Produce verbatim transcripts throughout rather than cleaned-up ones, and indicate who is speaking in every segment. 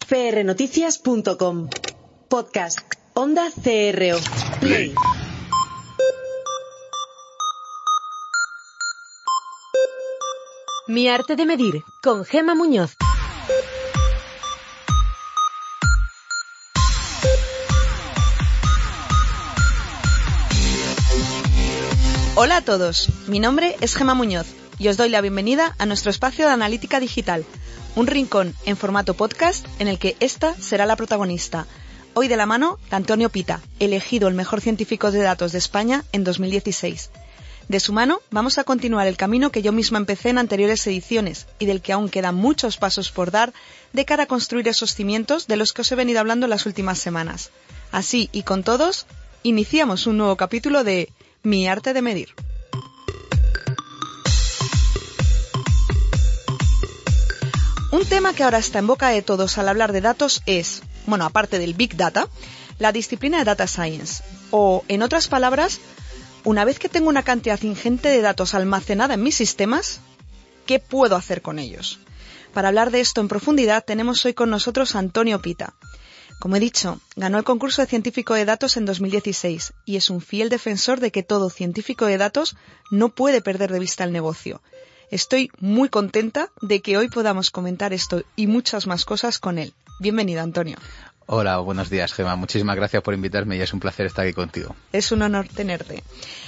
Speaker 1: p r noticias punto com. Podcast. Onda C R O. Play.
Speaker 2: Mi arte de medir, con Gemma Muñoz. Hola a todos, mi nombre es Gemma Muñoz y os doy la bienvenida a nuestro espacio de analítica digital, un rincón en formato podcast en el que esta será la protagonista. Hoy de la mano de Antonio Pita, elegido el mejor científico de datos de España en dos mil dieciséis. De su mano vamos a continuar el camino que yo misma empecé en anteriores ediciones y del que aún quedan muchos pasos por dar de cara a construir esos cimientos de los que os he venido hablando en las últimas semanas. Así y con todos, iniciamos un nuevo capítulo de Mi arte de medir. Un tema que ahora está en boca de todos al hablar de datos es, bueno, aparte del Big Data, la disciplina de Data Science. O, en otras palabras, una vez que tengo una cantidad ingente de datos almacenada en mis sistemas, ¿qué puedo hacer con ellos? Para hablar de esto en profundidad tenemos hoy con nosotros a Antonio Pita. Como he dicho, ganó el concurso de científico de datos en dos mil dieciséis y es un fiel defensor de que todo científico de datos no puede perder de vista el negocio. Estoy muy contenta de que hoy podamos comentar esto y muchas más cosas con él. Bienvenido, Antonio.
Speaker 3: Hola, buenos días, Gemma. Muchísimas gracias por invitarme y es un placer estar aquí contigo.
Speaker 2: Es un honor tenerte.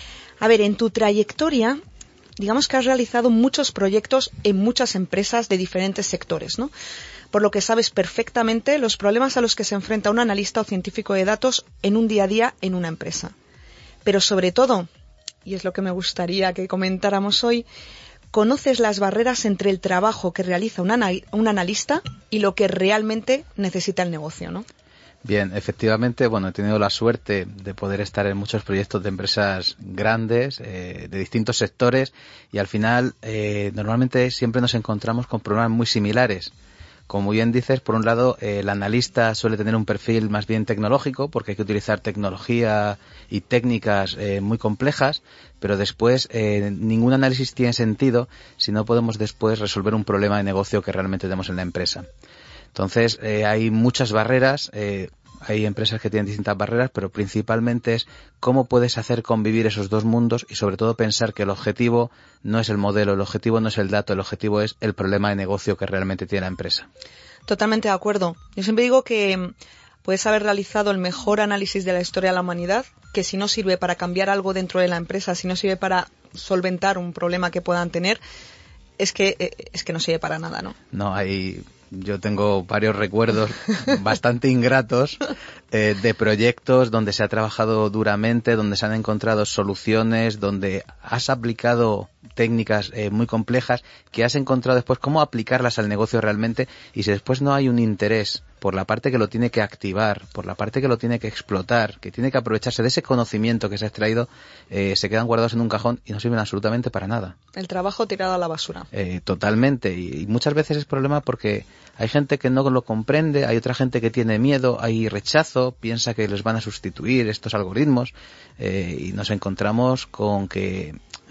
Speaker 2: A ver, en tu trayectoria, digamos que has realizado muchos proyectos en muchas empresas de diferentes sectores, ¿no? Por lo que sabes perfectamente los problemas a los que se enfrenta un analista o científico de datos en un día a día en una empresa. Pero sobre todo, y es lo que me gustaría que comentáramos hoy, conoces las barreras entre el trabajo que realiza un, anal- un analista y lo que realmente necesita el negocio, ¿no?
Speaker 3: Bien, efectivamente, bueno, he tenido la suerte de poder estar en muchos proyectos de empresas grandes, eh, de distintos sectores, y al final, eh, normalmente siempre nos encontramos con problemas muy similares. Como bien dices, por un lado, eh, el analista suele tener un perfil más bien tecnológico, porque hay que utilizar tecnología y técnicas eh, muy complejas, pero después eh, ningún análisis tiene sentido si no podemos después resolver un problema de negocio que realmente tenemos en la empresa. Entonces, eh, hay muchas barreras, eh, hay empresas que tienen distintas barreras, pero principalmente es cómo puedes hacer convivir esos dos mundos y sobre todo pensar que el objetivo no es el modelo, el objetivo no es el dato, el objetivo es el problema de negocio que realmente tiene la empresa.
Speaker 2: Totalmente de acuerdo. Yo siempre digo que puedes haber realizado el mejor análisis de la historia de la humanidad, que si no sirve para cambiar algo dentro de la empresa, si no sirve para solventar un problema que puedan tener, es que, es que no sirve para nada, ¿no?
Speaker 3: No, hay... Yo tengo varios recuerdos bastante ingratos eh, de proyectos donde se ha trabajado duramente, donde se han encontrado soluciones, donde has aplicado técnicas eh, muy complejas, que has encontrado después cómo aplicarlas al negocio realmente, y si después no hay un interés por la parte que lo tiene que activar, por la parte que lo tiene que explotar, que tiene que aprovecharse de ese conocimiento que se ha extraído, eh, se quedan guardados en un cajón y no sirven absolutamente para nada.
Speaker 2: El trabajo tirado a la basura.
Speaker 3: Eh, totalmente, y, y muchas veces es problema porque hay gente que no lo comprende, hay otra gente que tiene miedo, hay rechazo, piensa que les van a sustituir estos algoritmos, eh, y nos encontramos con que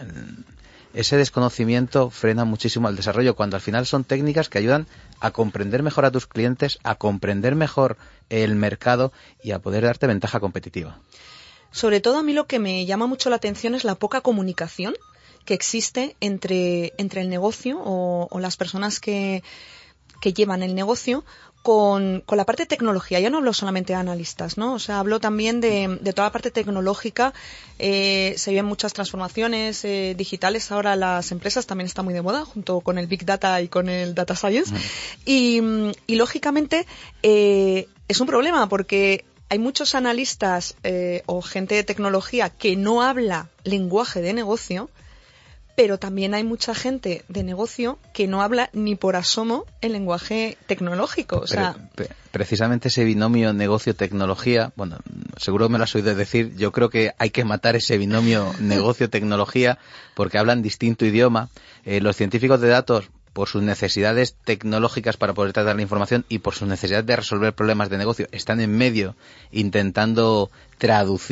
Speaker 3: ese desconocimiento frena muchísimo al desarrollo, cuando al final son técnicas que ayudan a comprender mejor a tus clientes, a comprender mejor el mercado y a poder darte ventaja competitiva.
Speaker 2: Sobre todo a mí lo que me llama mucho la atención es la poca comunicación que existe entre, entre el negocio o, o las personas que, que llevan el negocio con, con la parte de tecnología. Yo no hablo solamente de analistas, ¿no? O sea, hablo también de, de toda la parte tecnológica. Eh, se viven muchas transformaciones eh, digitales. Ahora las empresas también están muy de moda, junto con el Big Data y con el Data Science. Mm. Y, y lógicamente, eh, es un problema porque hay muchos analistas eh, o gente de tecnología que no habla lenguaje de negocio, pero también hay mucha gente de negocio que no habla ni por asomo el lenguaje tecnológico. O sea,
Speaker 3: Pre- precisamente ese binomio negocio-tecnología, bueno, seguro me lo has oído decir, yo creo que hay que matar ese binomio negocio-tecnología porque hablan distinto idioma. Eh, los científicos de datos, por sus necesidades tecnológicas para poder tratar la información y por sus necesidades de resolver problemas de negocio, están en medio intentando traducir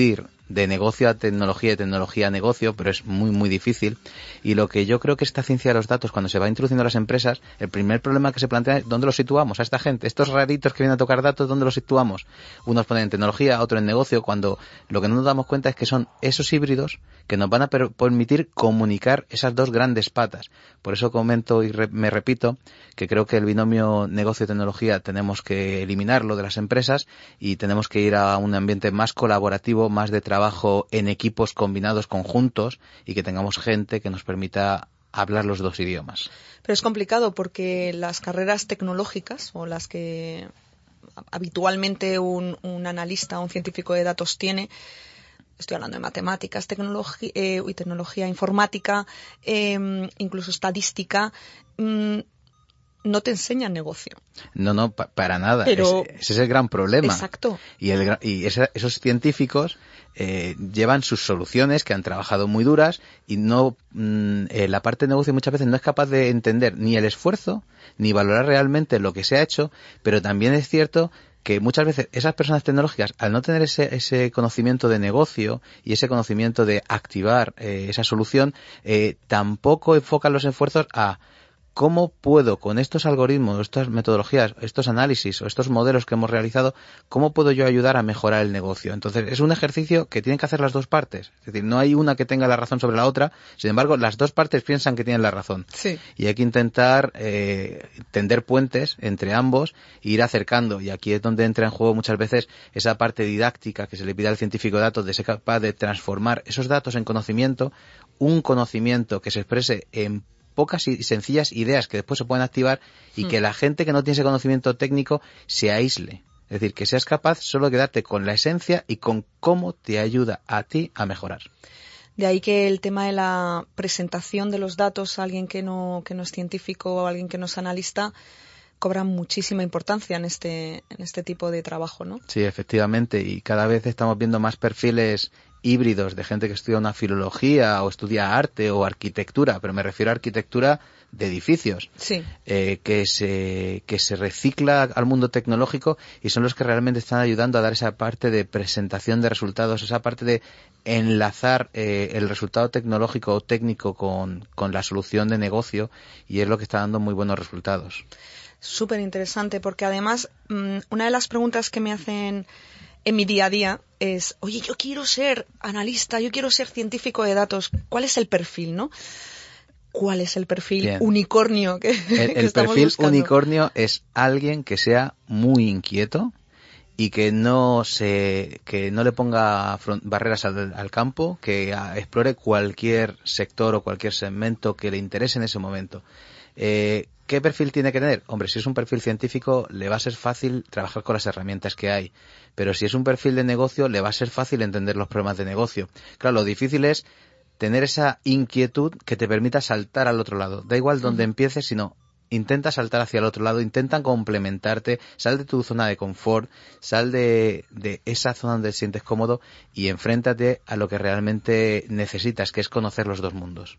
Speaker 3: de negocio a tecnología y tecnología a negocio, pero es muy, muy difícil. Y lo que yo creo que esta ciencia de los datos, cuando se va introduciendo en las empresas, el primer problema que se plantea es ¿dónde los situamos a esta gente? Estos raritos que vienen a tocar datos, ¿dónde los situamos? Unos ponen en tecnología, otros en negocio, cuando lo que no nos damos cuenta es que son esos híbridos que nos van a per- permitir comunicar esas dos grandes patas. Por eso comento y re- me repito que creo que el binomio negocio-tecnología tenemos que eliminarlo de las empresas y tenemos que ir a un ambiente más colaborativo, más de trabajo en equipos combinados conjuntos y que tengamos gente que nos permita hablar los dos idiomas.
Speaker 2: Pero es complicado porque las carreras tecnológicas o las que habitualmente un, un analista, un científico de datos tiene, estoy hablando de matemáticas, tecnología, eh, y tecnología informática, eh, incluso estadística, mmm, no te enseñan negocio.
Speaker 3: No, no, pa- para nada.
Speaker 2: Pero,
Speaker 3: ese, ese es el gran problema.
Speaker 2: Exacto.
Speaker 3: Y, el, y esa, esos científicos eh, llevan sus soluciones que han trabajado muy duras y no mmm, eh, la parte de negocio muchas veces no es capaz de entender ni el esfuerzo ni valorar realmente lo que se ha hecho, pero también es cierto que muchas veces esas personas tecnológicas, al no tener ese, ese conocimiento de negocio y ese conocimiento de activar eh, esa solución, eh, tampoco enfocan los esfuerzos a ¿cómo puedo, con estos algoritmos, estas metodologías, estos análisis o estos modelos que hemos realizado, cómo puedo yo ayudar a mejorar el negocio? Entonces, es un ejercicio que tienen que hacer las dos partes. Es decir, no hay una que tenga la razón sobre la otra, sin embargo, las dos partes piensan que tienen la razón.
Speaker 2: Sí.
Speaker 3: Y hay que intentar eh, tender puentes entre ambos e ir acercando. Y aquí es donde entra en juego muchas veces esa parte didáctica que se le pide al científico de datos de ser capaz de transformar esos datos en conocimiento, un conocimiento que se exprese en pocas y sencillas ideas que después se pueden activar y hmm. que la gente que no tiene ese conocimiento técnico se aísle. Es decir, que seas capaz solo de quedarte con la esencia y con cómo te ayuda a ti a mejorar.
Speaker 2: De ahí que el tema de la presentación de los datos a alguien que no, que no es científico o a alguien que no es analista cobra muchísima importancia en este, en este tipo de trabajo, ¿no?
Speaker 3: Sí, efectivamente. Y cada vez estamos viendo más perfiles híbridos de gente que estudia una filología o estudia arte o arquitectura, pero me refiero a arquitectura de edificios,
Speaker 2: sí.
Speaker 3: eh, que se que se recicla al mundo tecnológico y son los que realmente están ayudando a dar esa parte de presentación de resultados, esa parte de enlazar eh, el resultado tecnológico o técnico con, con la solución de negocio y es lo que está dando muy buenos resultados.
Speaker 2: Súper interesante porque además mmm, una de las preguntas que me hacen en mi día a día es, oye, yo quiero ser analista, yo quiero ser científico de datos, ¿cuál es el perfil, no? ¿Cuál es el perfil Bien. unicornio que,
Speaker 3: el,
Speaker 2: que
Speaker 3: el
Speaker 2: estamos
Speaker 3: perfil
Speaker 2: buscando?
Speaker 3: Unicornio es alguien que sea muy inquieto y que no se que no le ponga front, barreras al, al campo, que a, explore cualquier sector o cualquier segmento que le interese en ese momento. Eh, ¿Qué perfil tiene que tener? Hombre, si es un perfil científico, le va a ser fácil trabajar con las herramientas que hay. Pero si es un perfil de negocio, le va a ser fácil entender los problemas de negocio. Claro, lo difícil es tener esa inquietud que te permita saltar al otro lado. Da igual dónde uh-huh. empieces, sino intenta saltar hacia el otro lado, intenta complementarte, sal de tu zona de confort, sal de, de esa zona donde te sientes cómodo y enfréntate a lo que realmente necesitas, que es conocer los dos mundos.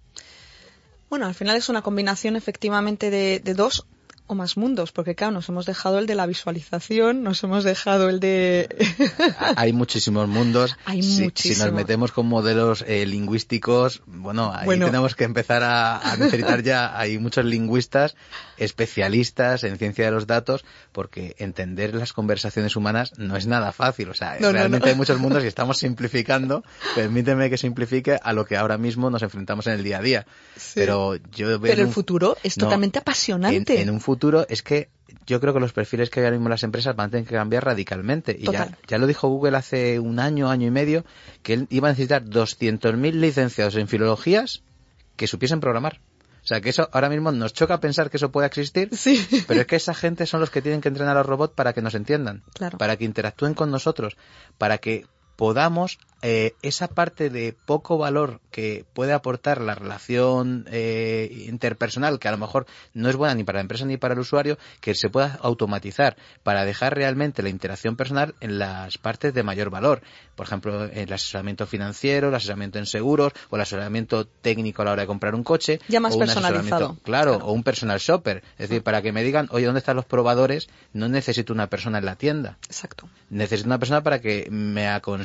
Speaker 2: Bueno, al final es una combinación efectivamente de, de dos o más mundos, porque claro, nos hemos dejado el de la visualización, nos hemos dejado el de...
Speaker 3: Hay muchísimos mundos.
Speaker 2: Hay
Speaker 3: si,
Speaker 2: muchísimos.
Speaker 3: Si nos metemos con modelos eh, lingüísticos, bueno, ahí
Speaker 2: bueno.
Speaker 3: tenemos que empezar a, a necesitar ya, hay muchos lingüistas, especialistas en ciencia de los datos, porque entender las conversaciones humanas no es nada fácil. O sea, no, realmente no, no. hay muchos mundos y estamos simplificando. Permíteme que simplifique a lo que ahora mismo nos enfrentamos en el día a día.
Speaker 2: Sí.
Speaker 3: Pero yo veo
Speaker 2: Pero el
Speaker 3: un,
Speaker 2: futuro es no, totalmente apasionante.
Speaker 3: En, en un futuro futuro es que yo creo que los perfiles que hay ahora mismo en las empresas van a tener que cambiar radicalmente. Y ya, ya lo dijo Google hace un año, año y medio, que él iba a necesitar doscientos mil licenciados en filologías que supiesen programar. O sea, que eso ahora mismo nos choca pensar que eso pueda existir,
Speaker 2: sí.
Speaker 3: pero es que esa gente son los que tienen que entrenar a los robots para que nos entiendan,
Speaker 2: claro.
Speaker 3: para que interactúen con nosotros, para que podamos eh, esa parte de poco valor que puede aportar la relación eh, interpersonal, que a lo mejor no es buena ni para la empresa ni para el usuario, que se pueda automatizar para dejar realmente la interacción personal en las partes de mayor valor. Por ejemplo, el asesoramiento financiero, el asesoramiento en seguros o el asesoramiento técnico a la hora de comprar un coche.
Speaker 2: Ya más
Speaker 3: o un
Speaker 2: personalizado.
Speaker 3: Claro,
Speaker 2: claro,
Speaker 3: o un personal shopper. Es decir, para que me digan, oye, ¿dónde están los probadores? No necesito una persona en la tienda.
Speaker 2: Exacto.
Speaker 3: Necesito una persona para que me aconseje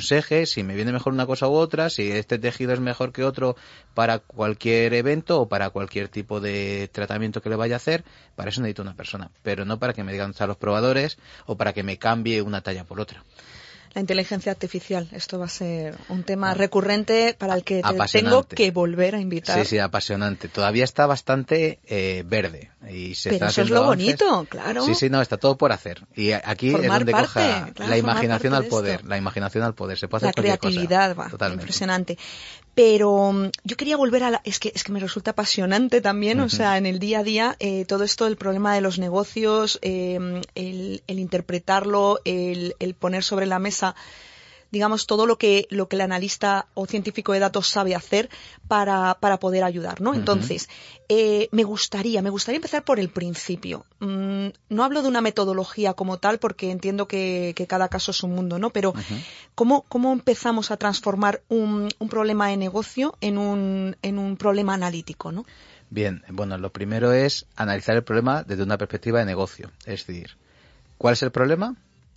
Speaker 3: aconseje si me viene mejor una cosa u otra, si este tejido es mejor que otro para cualquier evento o para cualquier tipo de tratamiento que le vaya a hacer. Para eso necesito una persona, pero no para que me digan dónde están los probadores o para que me cambie una talla por otra.
Speaker 2: La inteligencia artificial, esto va a ser un tema recurrente para el que te tengo que volver a invitar.
Speaker 3: Sí, sí, apasionante. Todavía está bastante eh, verde. Y se
Speaker 2: Pero
Speaker 3: está
Speaker 2: eso es lo
Speaker 3: avances.
Speaker 2: Bonito, claro.
Speaker 3: Sí, sí, no, está todo por hacer. Y aquí
Speaker 2: formar
Speaker 3: es donde
Speaker 2: parte,
Speaker 3: coja
Speaker 2: claro,
Speaker 3: la imaginación al poder.
Speaker 2: Esto.
Speaker 3: La imaginación al poder. Se puede hacer
Speaker 2: la
Speaker 3: cualquier
Speaker 2: creatividad,
Speaker 3: cosa.
Speaker 2: va,
Speaker 3: Totalmente.
Speaker 2: Impresionante. Pero um, yo quería volver a la... Es que, es que me resulta apasionante también, uh-huh. o sea, en el día a día, eh, todo esto del problema de los negocios, eh, el, el interpretarlo, el, el poner sobre la mesa, digamos, todo lo que, lo que el analista o científico de datos sabe hacer para, para poder ayudar, ¿no? Entonces, uh-huh. eh, me gustaría, me gustaría empezar por el principio. Mm, no hablo de una metodología como tal porque entiendo que, que cada caso es un mundo, ¿no? Pero, uh-huh. ¿cómo, cómo empezamos a transformar un, un problema de negocio en un, en un problema analítico, ¿no?
Speaker 3: Bien, bueno, lo primero es analizar el problema desde una perspectiva de negocio. Es decir, ¿cuál es el problema?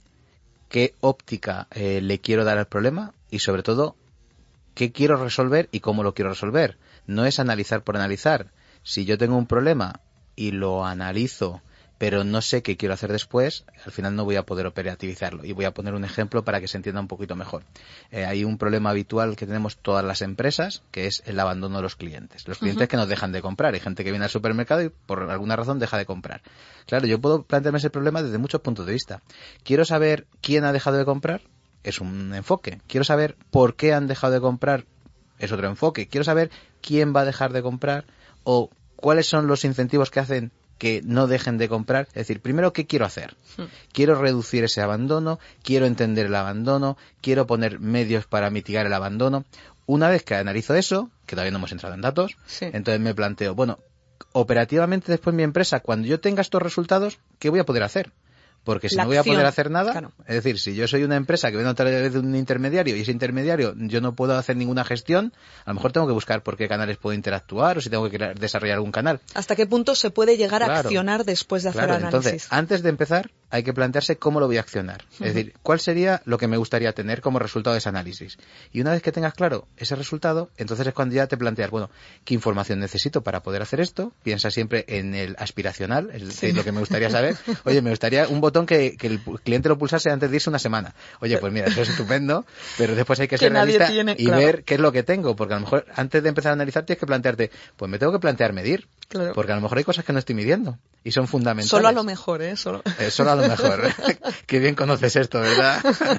Speaker 3: ¿Qué óptica eh, le quiero dar al problema? Y sobre todo, ¿qué quiero resolver y cómo lo quiero resolver? No es analizar por analizar. Si yo tengo un problema y lo analizo, pero no sé qué quiero hacer después, al final no voy a poder operativizarlo. Y voy a poner un ejemplo para que se entienda un poquito mejor. Eh, hay un problema habitual que tenemos todas las empresas, que es el abandono de los clientes. Los clientes uh-huh. que nos dejan de comprar. Hay gente que viene al supermercado y por alguna razón deja de comprar. Claro, yo puedo plantearme ese problema desde muchos puntos de vista. Quiero saber quién ha dejado de comprar, es un enfoque. Quiero saber por qué han dejado de comprar, es otro enfoque. Quiero saber quién va a dejar de comprar o cuáles son los incentivos que hacen que no dejen de comprar. Es decir, primero, ¿qué quiero hacer? Sí. Quiero reducir ese abandono, quiero entender el abandono, quiero poner medios para mitigar el abandono. Una vez que analizo eso, que todavía no hemos entrado en datos, sí. entonces me planteo, bueno, operativamente después mi empresa, cuando yo tenga estos resultados, ¿qué voy a poder hacer? Porque si
Speaker 2: la
Speaker 3: no voy a
Speaker 2: acción,
Speaker 3: poder hacer nada,
Speaker 2: claro.
Speaker 3: es decir, si yo soy una empresa que vende a través de un intermediario y ese intermediario yo no puedo hacer ninguna gestión, a lo mejor tengo que buscar por qué canales puedo interactuar o si tengo que crear, desarrollar algún canal.
Speaker 2: ¿Hasta qué punto se puede llegar claro. a accionar después de hacer
Speaker 3: claro.
Speaker 2: análisis?
Speaker 3: Entonces, antes de empezar, hay que plantearse cómo lo voy a accionar. Uh-huh. Es decir, cuál sería lo que me gustaría tener como resultado de ese análisis. Y una vez que tengas claro ese resultado, entonces es cuando ya te planteas, bueno, ¿qué información necesito para poder hacer esto? Piensa siempre en el aspiracional, es sí. lo que me gustaría saber. Oye, me gustaría un botón que, que el cliente lo pulsase antes de irse una semana. Oye, pues mira, eso es estupendo, pero después hay que ser
Speaker 2: que
Speaker 3: realista
Speaker 2: tiene,
Speaker 3: y
Speaker 2: claro.
Speaker 3: ver qué es lo que tengo, porque a lo mejor antes de empezar a analizar tienes que plantearte, pues me tengo que plantear medir,
Speaker 2: claro.
Speaker 3: porque a lo mejor hay cosas que no estoy midiendo y son fundamentales.
Speaker 2: Solo a lo mejor, ¿eh? Solo,
Speaker 3: eh, solo a lo mejor. Qué bien conoces esto, ¿verdad?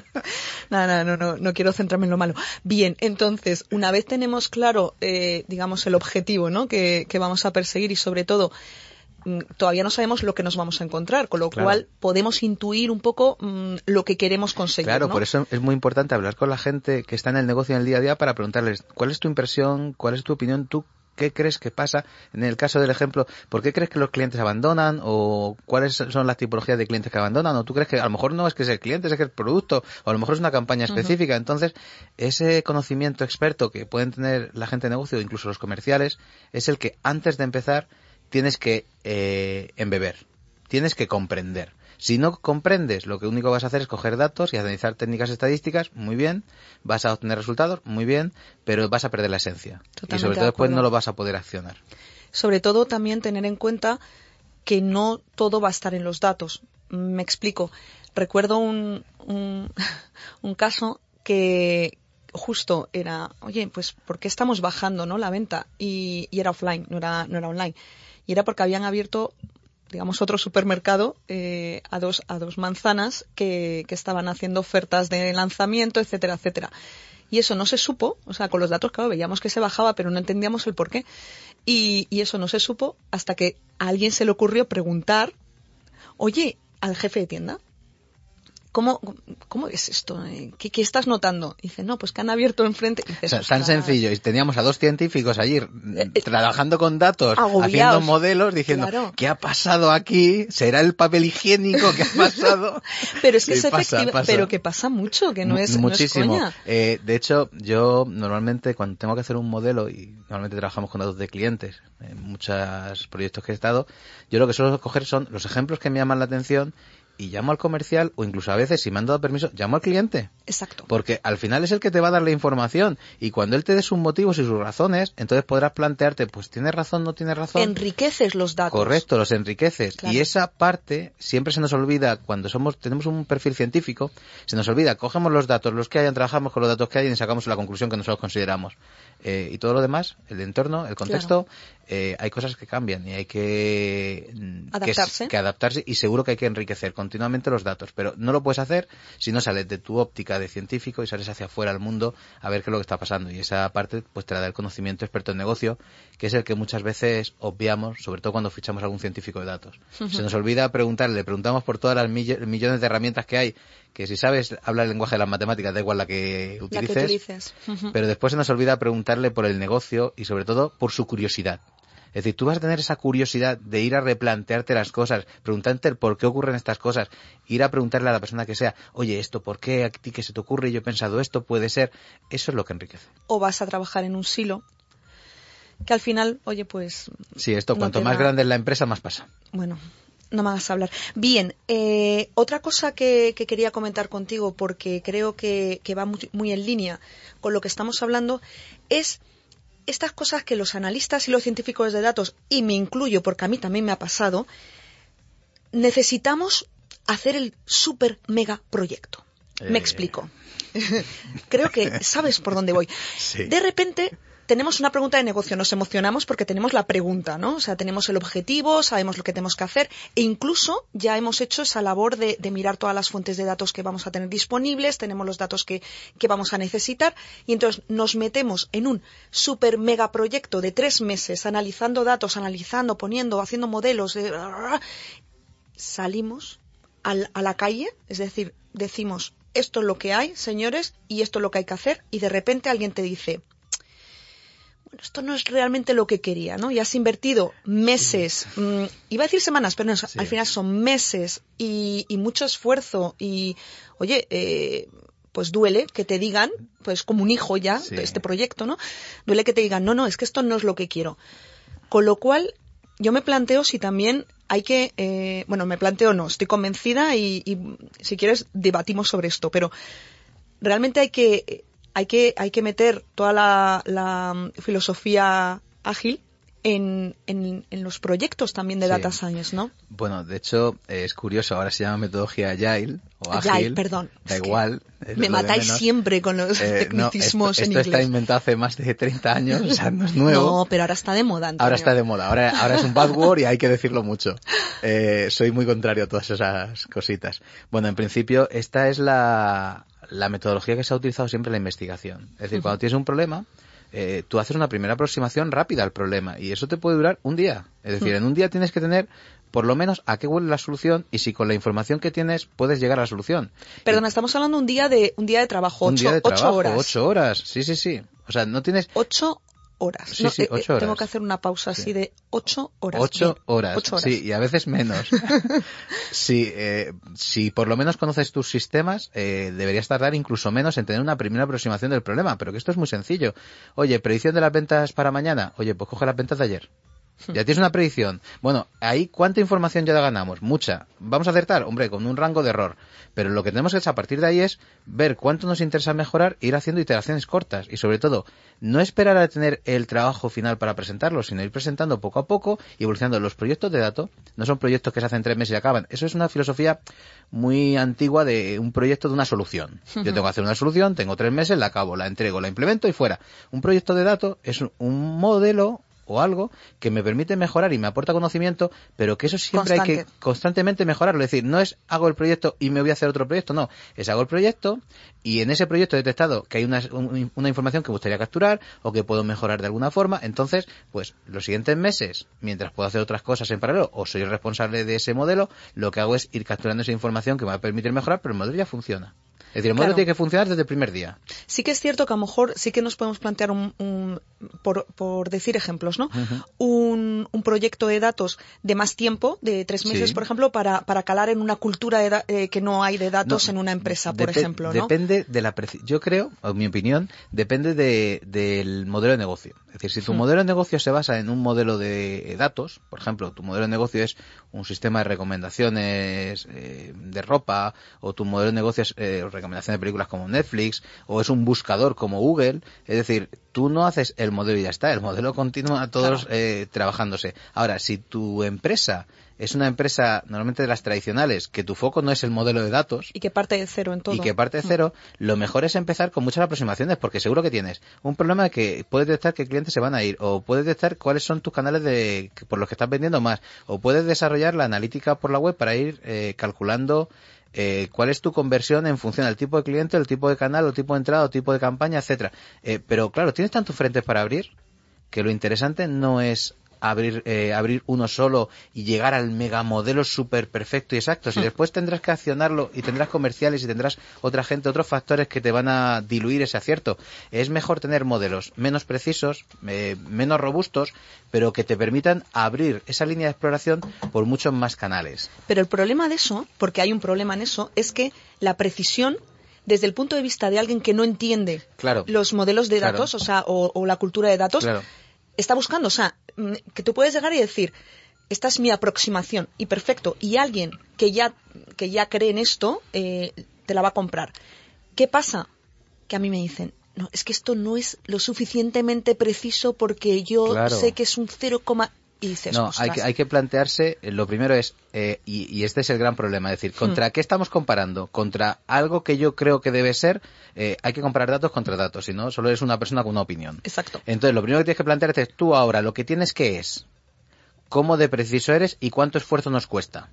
Speaker 2: no, no, no, no, no quiero centrarme en lo malo. Bien, entonces, una vez tenemos claro, eh, digamos, el objetivo, ¿no? Que, que vamos a perseguir y sobre todo todavía no sabemos lo que nos vamos a encontrar, con lo claro. cual podemos intuir un poco mmm, lo que queremos conseguir.
Speaker 3: Claro,
Speaker 2: ¿no?
Speaker 3: por eso es muy importante hablar con la gente que está en el negocio en el día a día para preguntarles cuál es tu impresión, cuál es tu opinión, tú qué crees que pasa. En el caso del ejemplo, ¿por qué crees que los clientes abandonan? ¿O cuáles son las tipologías de clientes que abandonan? ¿O tú crees que a lo mejor no es que es el cliente, es que es el producto? ¿O a lo mejor es una campaña específica? Uh-huh. Entonces, ese conocimiento experto que pueden tener la gente de negocio, incluso los comerciales, es el que antes de empezar tienes que eh, embeber, tienes que comprender. Si no comprendes, lo que único vas a hacer es coger datos y analizar técnicas estadísticas, muy bien, vas a obtener resultados, muy bien, pero vas a perder la esencia.
Speaker 2: Totalmente
Speaker 3: y sobre todo
Speaker 2: de
Speaker 3: después no lo vas a poder accionar.
Speaker 2: Sobre todo también tener en cuenta que no todo va a estar en los datos. Me explico. Recuerdo un, un, un caso que justo era, oye, pues ¿por qué estamos bajando, no, la venta? Y, y era offline, no era, no era online. Y era porque habían abierto, digamos, otro supermercado eh, a dos a dos manzanas que, que estaban haciendo ofertas de lanzamiento, etcétera, etcétera. Y eso no se supo, o sea, con los datos, claro, veíamos que se bajaba, pero no entendíamos el por qué. Y, y eso no se supo hasta que a alguien se le ocurrió preguntar, oye, al jefe de tienda, ¿Cómo, ¿Cómo es esto? ¿Qué, ¿Qué estás notando? Y dice, no, pues que han abierto enfrente. Y dices,
Speaker 3: o sea, tan sencillo. Y teníamos a dos científicos allí eh,
Speaker 2: eh,
Speaker 3: trabajando con datos,
Speaker 2: agobiados.
Speaker 3: haciendo modelos, diciendo, claro. ¿qué ha pasado aquí? ¿Será el papel higiénico que ha pasado?
Speaker 2: Pero es que
Speaker 3: sí,
Speaker 2: es efectivo, pero que pasa mucho, que no es,
Speaker 3: muchísimo.
Speaker 2: No es coña.
Speaker 3: Eh, de hecho, yo normalmente cuando tengo que hacer un modelo, y normalmente trabajamos con datos de clientes, en muchos proyectos que he estado, yo lo que suelo coger son los ejemplos que me llaman la atención y llamo al comercial, o incluso a veces, si me han dado permiso, llamo al cliente.
Speaker 2: Exacto.
Speaker 3: Porque al final es el que te va a dar la información, y cuando él te dé sus motivos y sus razones, entonces podrás plantearte, pues ¿tienes razón, no tienes razón?
Speaker 2: Enriqueces los datos.
Speaker 3: Correcto, los enriqueces.
Speaker 2: Claro.
Speaker 3: Y esa parte siempre se nos olvida cuando somos tenemos un perfil científico, se nos olvida, cogemos los datos, los que hayan, trabajamos con los datos que hay y sacamos la conclusión que nosotros consideramos. Eh, y todo lo demás, el entorno, el contexto, claro. eh, hay cosas que cambian y hay que
Speaker 2: adaptarse.
Speaker 3: Que, que adaptarse y seguro que hay que enriquecer continuamente los datos, pero no lo puedes hacer si no sales de tu óptica de científico y sales hacia afuera al mundo a ver qué es lo que está pasando, y esa parte pues te la da el conocimiento experto en negocio, que es el que muchas veces obviamos, sobre todo cuando fichamos a algún científico de datos. Uh-huh. Se nos olvida preguntarle, le preguntamos por todas las mill- millones de herramientas que hay, que si sabes hablar el lenguaje de las matemáticas, da igual la que utilices,
Speaker 2: la que utilices. Uh-huh.
Speaker 3: Pero después se nos olvida preguntarle por el negocio y sobre todo por su curiosidad. Es decir, tú vas a tener esa curiosidad de ir a replantearte las cosas, preguntarte el por qué ocurren estas cosas, ir a preguntarle a la persona que sea, oye, esto, ¿por qué a ti que se te ocurre? Yo he pensado esto, puede ser. Eso es lo que enriquece.
Speaker 2: O vas a trabajar en un silo, que al final, oye, pues...
Speaker 3: Sí, esto,
Speaker 2: no
Speaker 3: cuanto
Speaker 2: te
Speaker 3: más
Speaker 2: da...
Speaker 3: grande es la empresa, más pasa.
Speaker 2: Bueno, no me hagas hablar. Bien, eh, otra cosa que, que quería comentar contigo, porque creo que, que va muy, muy en línea con lo que estamos hablando, es estas cosas que los analistas y los científicos de datos, y me incluyo porque a mí también me ha pasado, necesitamos hacer el super mega proyecto. Eh... Me explico. Creo que sabes por dónde voy.
Speaker 3: Sí.
Speaker 2: De repente... tenemos una pregunta de negocio, nos emocionamos porque tenemos la pregunta, ¿no? O sea, tenemos el objetivo, sabemos lo que tenemos que hacer e incluso ya hemos hecho esa labor de, de mirar todas las fuentes de datos que vamos a tener disponibles, tenemos los datos que, que vamos a necesitar y entonces nos metemos en un super mega proyecto de tres meses analizando datos, analizando, poniendo, haciendo modelos, de... salimos al, a la calle, es decir, decimos esto es lo que hay, señores, y esto es lo que hay que hacer y de repente alguien te dice... bueno, esto no es realmente lo que quería, ¿no? Y has invertido meses, mmm, iba a decir semanas, pero no, sí. Al final son meses y, y mucho esfuerzo y, oye, eh, pues duele que te digan, pues como un hijo ya, sí. este proyecto, ¿no? Duele que te digan, no, no, es que esto no es lo que quiero. Con lo cual, yo me planteo si también hay que, eh, bueno, me planteo no, estoy convencida y, y si quieres debatimos sobre esto, pero realmente hay que... Hay que, hay que meter toda la, la filosofía ágil en, en, en los proyectos también de sí. Data Science, ¿no?
Speaker 3: Bueno, de hecho, eh, es curioso, ahora se llama metodología Agile o Ágil.
Speaker 2: Agile, perdón.
Speaker 3: Da igual.
Speaker 2: Me matáis siempre con los eh, tecnicismos
Speaker 3: no, esto,
Speaker 2: en
Speaker 3: esto
Speaker 2: inglés.
Speaker 3: Esto está inventado hace más de treinta años, o sea, no es nuevo.
Speaker 2: No, pero ahora está de moda, Antonio.
Speaker 3: Ahora está de moda, ahora, ahora es un buzzword y hay que decirlo mucho. Eh, soy muy contrario a todas esas cositas. Bueno, en principio, esta es la... la metodología que se ha utilizado siempre en la investigación. Es decir, uh-huh. cuando tienes un problema, eh, tú haces una primera aproximación rápida al problema y eso te puede durar un día. Es decir, uh-huh. en un día tienes que tener por lo menos a qué huele la solución y si con la información que tienes puedes llegar a la solución.
Speaker 2: Perdona,
Speaker 3: y,
Speaker 2: estamos hablando de un día de un día de trabajo,
Speaker 3: un
Speaker 2: ocho,
Speaker 3: día de trabajo,
Speaker 2: ocho horas.
Speaker 3: Ocho horas, sí, sí, sí. O sea, no tienes...
Speaker 2: Ocho horas.
Speaker 3: Sí,
Speaker 2: no,
Speaker 3: sí, ocho
Speaker 2: eh,
Speaker 3: horas.
Speaker 2: Tengo que hacer una pausa
Speaker 3: sí.
Speaker 2: así de ocho horas.
Speaker 3: Ocho horas,
Speaker 2: ocho horas.
Speaker 3: Sí, y a veces menos. sí, eh, si por lo menos conoces tus sistemas, eh, deberías tardar incluso menos en tener una primera aproximación del problema, pero que esto es muy sencillo. Oye, predicción de las ventas para mañana. Oye, pues coge las ventas de ayer. Ya tienes una predicción. Bueno, ahí ¿cuánta información ya ganamos? Mucha. ¿Vamos a acertar? Hombre, con un rango de error. Pero lo que tenemos que hacer a partir de ahí es ver cuánto nos interesa mejorar e ir haciendo iteraciones cortas. Y sobre todo, no esperar a tener el trabajo final para presentarlo, sino ir presentando poco a poco y evolucionando. Los proyectos de datos no son proyectos que se hacen tres meses y acaban. Eso es una filosofía muy antigua de un proyecto de una solución. Yo tengo que hacer una solución, tengo tres meses, la acabo, la entrego, la implemento y fuera. Un proyecto de datos es un modelo o algo que me permite mejorar y me aporta conocimiento, pero que eso siempre Constante. Hay que constantemente mejorarlo. Es decir, no es hago el proyecto y me voy a hacer otro proyecto, no. Es hago el proyecto y en ese proyecto he detectado que hay una, un, una información que me gustaría capturar o que puedo mejorar de alguna forma. Entonces, pues los siguientes meses, mientras puedo hacer otras cosas en paralelo o soy responsable de ese modelo, lo que hago es ir capturando esa información que me va a permitir mejorar, pero el modelo ya funciona. Es decir, el modelo
Speaker 2: Claro.
Speaker 3: tiene que funcionar desde el primer día.
Speaker 2: Sí que es cierto que a lo mejor sí que nos podemos plantear, un, un- por, por decir ejemplos, ¿no?
Speaker 3: Uh-huh.
Speaker 2: Un, un proyecto de datos de más tiempo, de tres meses,
Speaker 3: Sí.
Speaker 2: por ejemplo, para, para calar en una cultura de da- eh, que no hay de datos
Speaker 3: No,
Speaker 2: en una empresa, por
Speaker 3: depe-
Speaker 2: ejemplo, ¿no?
Speaker 3: Depende de la... preci- Yo creo, o en mi opinión, depende de, del modelo de negocio. Es decir, si tu
Speaker 2: Hmm.
Speaker 3: modelo de negocio se basa en un modelo de datos, por ejemplo, tu modelo de negocio es un sistema de recomendaciones eh, de ropa, o tu modelo de negocio es eh, recomendaciones de películas como Netflix, o es un buscador como Google, es decir, tú no haces el modelo y ya está, el modelo continúa a todos
Speaker 2: Claro.
Speaker 3: eh, trabajándose. Ahora, si tu empresa es una empresa normalmente de las tradicionales, que tu foco no es el modelo de datos,
Speaker 2: Y que parte de cero en todo.
Speaker 3: y que parte de
Speaker 2: Mm.
Speaker 3: cero, lo mejor es empezar con muchas aproximaciones, porque seguro que tienes un problema de que puedes detectar qué clientes se van a ir, o puedes detectar cuáles son tus canales de por los que estás vendiendo más, o puedes desarrollar la analítica por la web para ir eh, calculando eh, cuál es tu conversión en función del tipo de cliente, el tipo de canal, el tipo de entrada, el tipo de campaña, etcétera. Eh, pero claro, tienes tantos frentes para abrir que lo interesante no es abrir eh, abrir uno solo y llegar al megamodelo súper perfecto y exacto. Si
Speaker 2: Hmm.
Speaker 3: después tendrás que accionarlo y tendrás comerciales y tendrás otra gente, otros factores que te van a diluir ese acierto. Es mejor tener modelos menos precisos, eh, menos robustos, pero que te permitan abrir esa línea de exploración por muchos más canales.
Speaker 2: Pero el problema de eso, porque hay un problema en eso, es que la precisión, desde el punto de vista de alguien que no entiende
Speaker 3: Claro.
Speaker 2: los modelos de
Speaker 3: Claro.
Speaker 2: datos, o sea, o, o la cultura de datos,
Speaker 3: Claro.
Speaker 2: está buscando, o sea, mm, que tú puedes llegar y decir, esta es mi aproximación, y perfecto, y alguien que ya, que ya cree en esto, eh, te la va a comprar. ¿Qué pasa? Que a mí me dicen, no, es que esto no es lo suficientemente preciso porque yo
Speaker 3: Claro.
Speaker 2: sé que es un cero, y dices,
Speaker 3: No, hay
Speaker 2: ostras,
Speaker 3: que, hay que plantearse, eh, lo primero es, eh, y, y este es el gran problema, es decir, ¿contra
Speaker 2: Hmm.
Speaker 3: qué estamos comparando? ¿Contra algo que yo creo que debe ser? Eh, hay que comparar datos contra datos, si no, solo eres una persona con una opinión.
Speaker 2: exacto.
Speaker 3: Entonces, lo primero que tienes que plantearte es, tú ahora, lo que tienes que es, cómo de preciso eres y cuánto esfuerzo nos cuesta.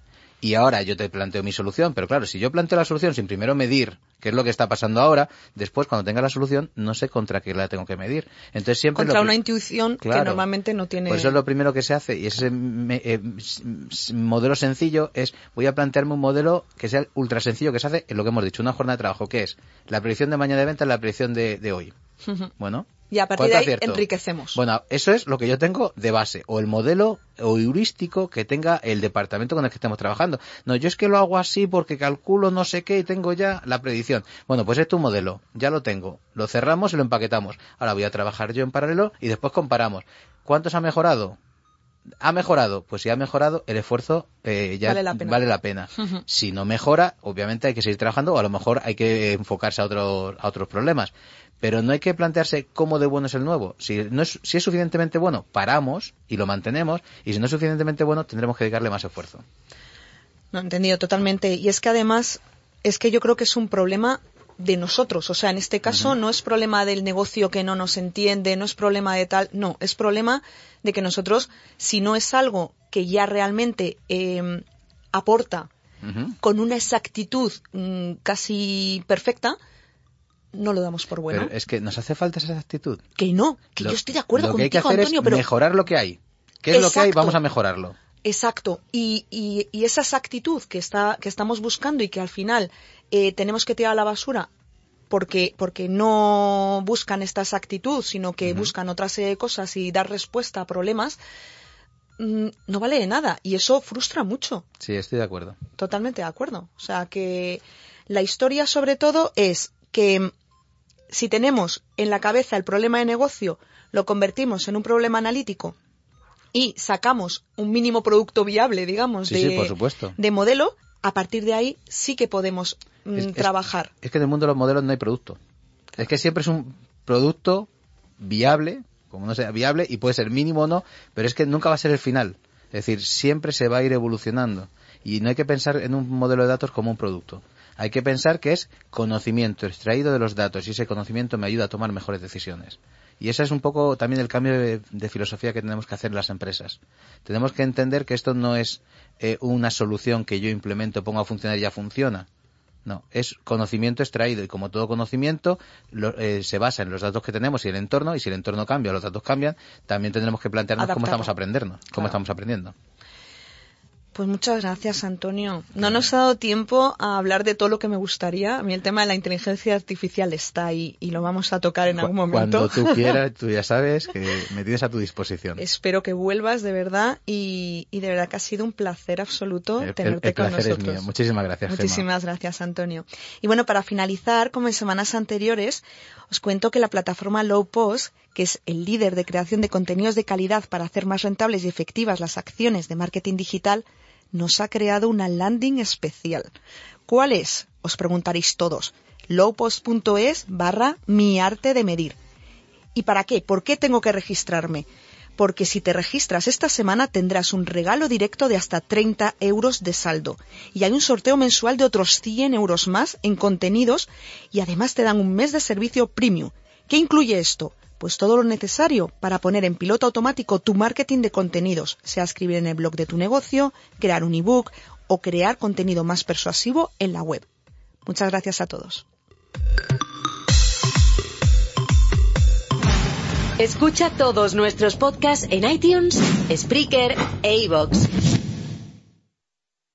Speaker 3: Y ahora yo te planteo mi solución, pero claro, si yo planteo la solución sin primero medir qué es lo que está pasando ahora, después cuando tenga la solución no sé contra qué la tengo que medir. Entonces siempre
Speaker 2: Contra
Speaker 3: lo
Speaker 2: una
Speaker 3: pri-
Speaker 2: intuición
Speaker 3: Claro.
Speaker 2: que normalmente no tiene...
Speaker 3: Por eso es lo primero que se hace, y ese me- eh, s- s- modelo sencillo es, voy a plantearme un modelo que sea ultra sencillo, que se hace en lo que hemos dicho, una jornada de trabajo, que es la predicción de mañana de venta, la predicción de, de hoy. Bueno,
Speaker 2: Y a partir
Speaker 3: ¿cuánto
Speaker 2: de ahí
Speaker 3: acierto?
Speaker 2: enriquecemos.
Speaker 3: Bueno, eso es lo que yo tengo de base, o el modelo o heurístico que tenga el departamento con el que estemos trabajando. No, yo es que lo hago así porque calculo no sé qué y tengo ya la predicción. Bueno, pues es tu modelo, ya lo tengo, lo cerramos y lo empaquetamos. Ahora voy a trabajar yo en paralelo y después comparamos. ¿Cuántos ha mejorado? ¿Ha mejorado? Pues si ha mejorado, el esfuerzo eh, ya
Speaker 2: Vale la pena.
Speaker 3: vale la pena. Si no mejora, obviamente hay que seguir trabajando o a lo mejor hay que enfocarse a otros, a otros problemas. Pero no hay que plantearse cómo de bueno es el nuevo. Si, no es, si es suficientemente bueno, paramos y lo mantenemos. Y si no es suficientemente bueno, tendremos que dedicarle más esfuerzo.
Speaker 2: No, entendido totalmente. Y es que además, es que yo creo que es un problema de nosotros. O sea, en este caso
Speaker 3: Ujú.
Speaker 2: no es problema del negocio que no nos entiende, no es problema de tal, no, es problema de que nosotros, si no es algo que ya realmente eh, aporta
Speaker 3: Ujú.
Speaker 2: con una exactitud mm, casi perfecta, no lo damos por bueno.
Speaker 3: Pero es que nos hace falta esa actitud.
Speaker 2: Que no, que
Speaker 3: Lo-
Speaker 2: yo estoy de acuerdo
Speaker 3: lo que hay que
Speaker 2: contigo,
Speaker 3: hacer
Speaker 2: Antonio,
Speaker 3: es
Speaker 2: pero...
Speaker 3: mejorar lo que hay. ¿Qué es lo que hay?
Speaker 2: Exacto.
Speaker 3: Vamos a mejorarlo.
Speaker 2: Exacto, y, y, y esa exactitud que está que estamos buscando y que al final eh, tenemos que tirar a la basura porque porque no buscan esta exactitud, sino que
Speaker 3: Ujú.
Speaker 2: buscan otra serie de cosas y dar respuesta a problemas, mm, no vale de nada y eso frustra mucho.
Speaker 3: Sí, estoy de acuerdo.
Speaker 2: Totalmente de acuerdo. O sea que la historia sobre todo es que mm, si tenemos en la cabeza el problema de negocio, lo convertimos en un problema analítico y sacamos un mínimo producto viable, digamos,
Speaker 3: Sí,
Speaker 2: de,
Speaker 3: sí, por supuesto.
Speaker 2: de modelo, a partir de ahí sí que podemos mm,
Speaker 3: Es- es-
Speaker 2: trabajar.
Speaker 3: Es que en el mundo de los modelos no hay producto. Es que siempre es un producto viable, como no sea viable, y puede ser mínimo o no, pero es que nunca va a ser el final. Es decir, siempre se va a ir evolucionando. Y no hay que pensar en un modelo de datos como un producto. Hay que pensar que es conocimiento extraído de los datos y ese conocimiento me ayuda a tomar mejores decisiones. Y ese es un poco también el cambio de, de filosofía que tenemos que hacer en las empresas. Tenemos que entender que esto no es eh, una solución que yo implemento, pongo a funcionar y ya funciona. No, es conocimiento extraído y como todo conocimiento lo, eh, se basa en los datos que tenemos y el entorno, y si el entorno cambia o los datos cambian, también tendremos que plantearnos cómo
Speaker 2: Adaptarlo.
Speaker 3: estamos aprendiendo, cómo
Speaker 2: Claro.
Speaker 3: estamos aprendiendo.
Speaker 2: Pues muchas gracias, Antonio. No nos ha dado tiempo a hablar de todo lo que me gustaría. A mí el tema de la inteligencia artificial está ahí y lo vamos a tocar en algún momento.
Speaker 3: Cuando tú quieras, tú ya sabes que me tienes a tu disposición.
Speaker 2: Espero que vuelvas, de verdad, y, y de verdad que ha sido un placer absoluto
Speaker 3: el,
Speaker 2: tenerte
Speaker 3: el, el
Speaker 2: con nosotros.
Speaker 3: Es mío. Muchísimas gracias,
Speaker 2: Muchísimas
Speaker 3: Gemma.
Speaker 2: gracias, Antonio. Y bueno, para finalizar, como en semanas anteriores, os cuento que la plataforma Lowpost, que es el líder de creación de contenidos de calidad para hacer más rentables y efectivas las acciones de marketing digital, nos ha creado una landing especial. ¿Cuál es? Os preguntaréis todos. lowpost.es barra mi arte de medir. ¿Y para qué? ¿Por qué tengo que registrarme? Porque si te registras esta semana tendrás un regalo directo de hasta treinta euros de saldo. Y hay un sorteo mensual de otros cien euros más en contenidos y además te dan un mes de servicio premium. ¿Qué incluye esto? Pues todo lo necesario para poner en piloto automático tu marketing de contenidos, sea escribir en el blog de tu negocio, crear un ebook o crear contenido más persuasivo en la web. Muchas gracias a todos.
Speaker 1: Escucha todos nuestros podcasts en iTunes, Spreaker e iVoox.